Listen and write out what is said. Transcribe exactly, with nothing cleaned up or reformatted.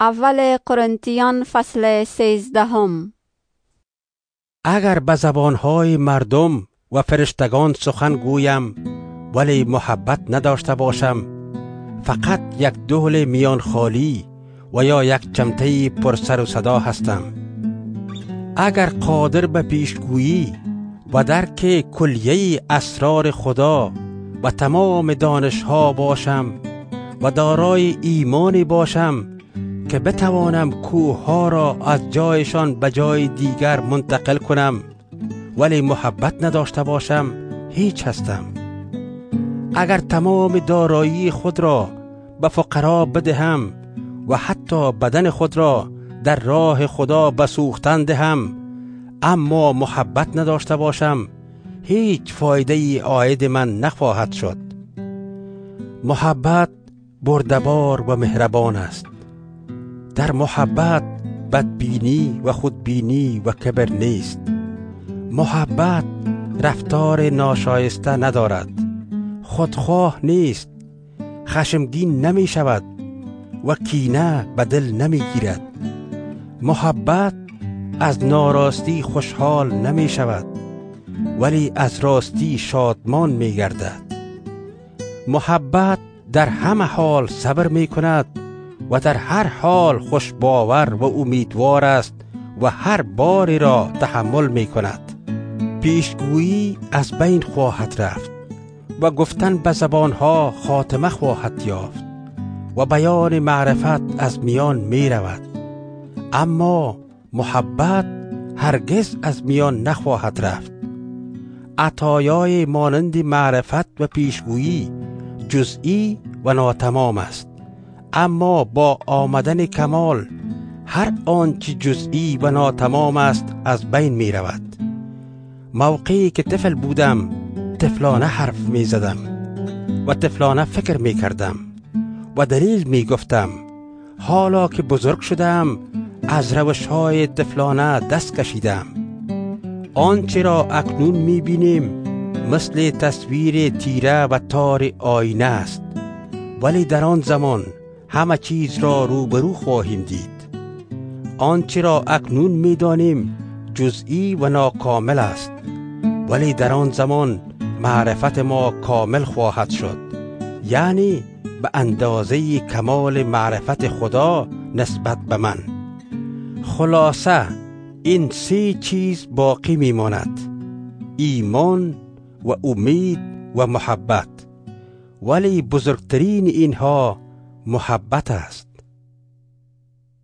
اول قرنتیان فصل سیزدهم. اگر به زبانهای مردم و فرشتگان سخن گویم ولی محبت نداشته باشم، فقط یک دهل میان خالی و یا یک چمته پر سر و صدا هستم. اگر قادر به پیشگویی و درک کلیه اسرار خدا و تمام دانشها باشم و دارای ایمانی باشم که بتوانم کوهها را از جایشان به جای دیگر منتقل کنم، ولی محبت نداشته باشم، هیچ هستم. اگر تمام دارایی خود را به فقرا بدهم و حتی بدن خود را در راه خدا به سوختن دهم، اما محبت نداشته باشم، هیچ فایده ای عاید من نخواهد شد. محبت بردبار و مهربان است. در محبت بدبینی و خودبینی و کبر نیست. محبت رفتار ناشایسته ندارد، خودخواه نیست، خشمگین نمی شود و کینه به دل نمی گیرد. محبت از ناراستی خوشحال نمی شود، ولی از راستی شادمان می گردد. محبت در همه حال صبر می کند و در هر حال خوش باور و امیدوار است و هر باری را تحمل می کند. پیشگویی از بین خواهد رفت و گفتن به زبانها خاتمه خواهد یافت و بیان معرفت از میان می رود، اما محبت هرگز از میان نخواهد رفت. عطایای مانند معرفت و پیشگویی جزئی و ناتمام است، اما با آمدن کمال هر آنچه جزئی و ناتمام است از بین می رود. موقعی که طفل بودم طفلانه حرف می زدم و طفلانه فکر می کردم و دلیل می گفتم. حالا که بزرگ شدم از روش‌های طفلانه دست کشیدم. آنچه را اکنون می بینیم مثل تصویر تیره و تار آینه است، ولی در آن زمان همه چیز را روبرو خواهیم دید. آنچه را اکنون می دانیم جزئی و ناکامل است، ولی در آن زمان معرفت ما کامل خواهد شد، یعنی به اندازه کمال معرفت خدا نسبت به من. خلاصه این سه چیز باقی می ماند: ایمان و امید و محبت، ولی بزرگترین اینها محبت است.